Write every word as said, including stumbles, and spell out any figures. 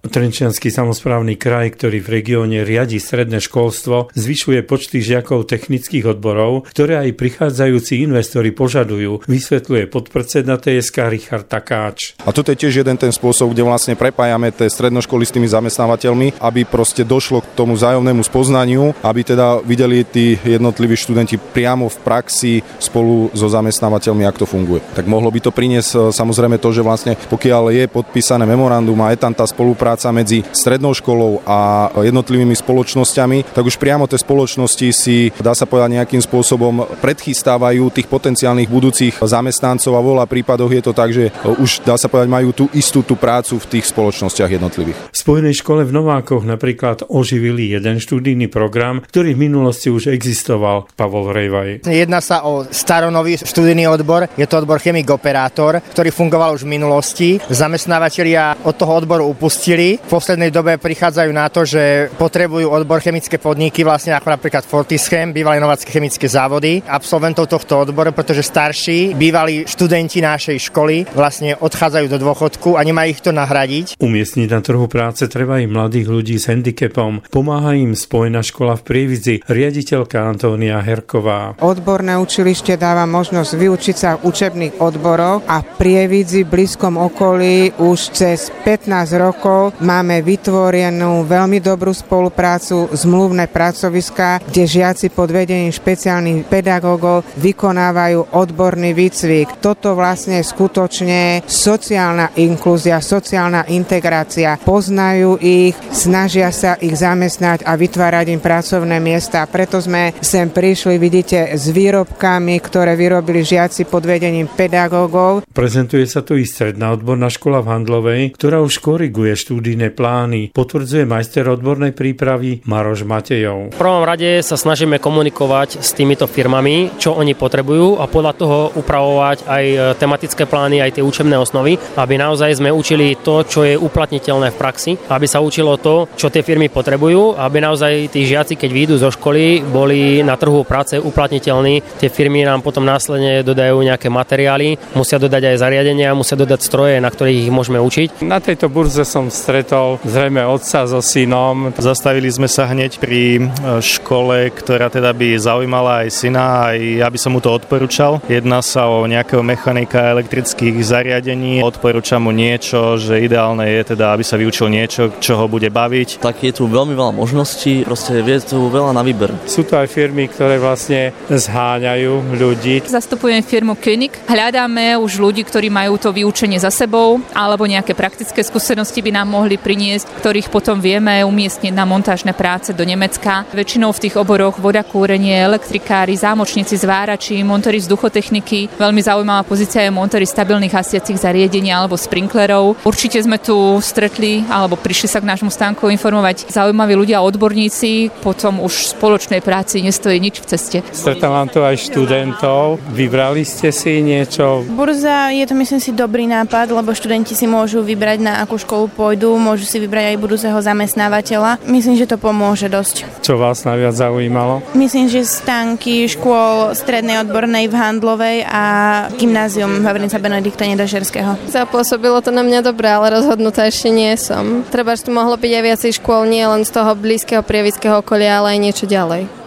Trenčiansky samosprávny kraj, ktorý v regióne riadi stredné školstvo, zvyšuje počty žiakov technických odborov, ktoré aj prichádzajúci investori požadujú, vysvetľuje podpredseda té es ká Richard Takáč. A toto je tiež jeden ten spôsob, kde vlastne prepájame tie stredné školy s tými zamestnávateľmi, aby proste došlo k tomu vzájomnému spoznaniu, aby teda videli tí jednotliví študenti priamo v praxi spolu so zamestnávateľmi, ako to funguje. Tak mohlo by to priniesť samozrejme to, že vlastne pokiaľ je podpísané memorandum a je tam tá spolupráca medzi strednou školou a jednotlivými spoločnosťami, tak už priamo tie spoločnosti si, dá sa povedať, nejakým spôsobom predchystávajú tých potenciálnych budúcich zamestnancov a vo veľa prípadoch je to tak, že už, dá sa povedať, majú tú istú tú prácu v tých spoločnostiach jednotlivých. V Spojenej škole v Novákoch napríklad oživili jeden študijný program, ktorý v minulosti už existoval. Pavol Rejvaj. Jedná sa o staronový študijný odbor, je to odbor chemik operátor, ktorý fungoval už v minulosti. Zamestnávateľia od toho odboru upustili. V poslednej dobe prichádzajú na to, že potrebujú odbor chemické podniky, vlastne ako napríklad Fortischem, bývalé novácké chemické závody, absolventov tohto odboru, pretože starší, bývalí študenti našej školy vlastne odchádzajú do dôchodku a nemá ich to nahradiť. Umiestniť na trhu práce treba i mladých ľudí s handicapom. Pomáha im Spojená škola v Prievidzi, riaditeľka Antónia Herková. Odborné učilište dáva možnosť vyučiť sa v učebných odboroch a v Prievidzi, blízkom okolí už cez pätnásť rokov máme vytvorenú veľmi dobrú spoluprácu, zmluvné pracoviská, kde žiaci pod vedením špeciálnych pedagógov vykonávajú odborný výcvik. Toto vlastne je skutočne sociálna inklúzia, sociálna integrácia. Poznajú ich, snažia sa ich zamestnať a vytvárať im pracovné miesta. Preto sme sem prišli, vidíte, s výrobkami, ktoré vyrobili žiaci pod vedením pedagógov. Prezentuje sa tu i stredná odborná škola v Handlovej, ktorá už koriguje študijné plány, potvrdzuje majster odbornej prípravy Maroš Matejov. V prvom rade sa snažíme komunikovať s týmito firmami, čo oni potrebujú a podľa toho upravovať aj tematické plány, aj tie učebné osnovy, aby naozaj sme učili to, čo je uplatniteľné v praxi, aby sa učilo to, čo tie firmy potrebujú, aby naozaj tí žiaci, keď vyjdú zo školy, boli na trhu práce uplatniteľní. Tie firmy nám potom následne dodajú nejaké materiály, musia dodať aj zariadenia, musia dodať stroje, na ktorých ich môžeme učiť. Na tejto burze som stretol zrejme otca so synom. Zastavili sme sa hneď pri škole, ktorá teda by zaujímala aj syna, aj ja by som mu to odporúčal. Jedná sa o nejakého mechanika elektrických zariadení. Odporúčam mu niečo, že ideálne je teda, aby sa vyučil niečo, čo ho bude baviť. Tak je tu veľmi veľa možností, proste je tu veľa na výber. Sú to aj firmy, ktoré vlastne zháňajú ľudí. Zastupujem firmu Klinik. Hľadáme už ľudí, ktorí majú to vyučenie za sebou, alebo nejaké praktické skúsenosti by nám mohli priniesť, ktorých potom vieme umiestniť na montážne práce do Nemecka. Väčšinou v tých oboroch voda, kúrenie, elektrikári, zámočníci, zvárači, montori vzduchotechniky. Veľmi zaujímavá pozícia je montori stabilných hasiacich zariadení alebo sprinklerov. Určite sme tu stretli alebo prišli sa k nášmu stánku informovať zaujímaví ľudia, odborníci, potom už v spoločnej práci nestojí nič v ceste. Stretávam tu aj študentov. Vybrali ste si niečo? Burza je to, myslím si, dobrý nápad, lebo študenti si môžu vybrať, na akú školu pôjdu, môžu si vybrať aj budúceho zamestnávateľa. Myslím, že to pomôže dosť. Čo vás najviac zaujímalo? Myslím, že stánky škôl strednej odbornej v Handlovej a gymnázium Vavrinca Benedikta Nedažerského. Zapôsobilo to na mňa dobre, ale rozhodnutá ešte nie som. Treba, že tu mohlo byť aj viacej škôl, nie len z toho blízkeho prievidského okolia, ale aj niečo ďalej.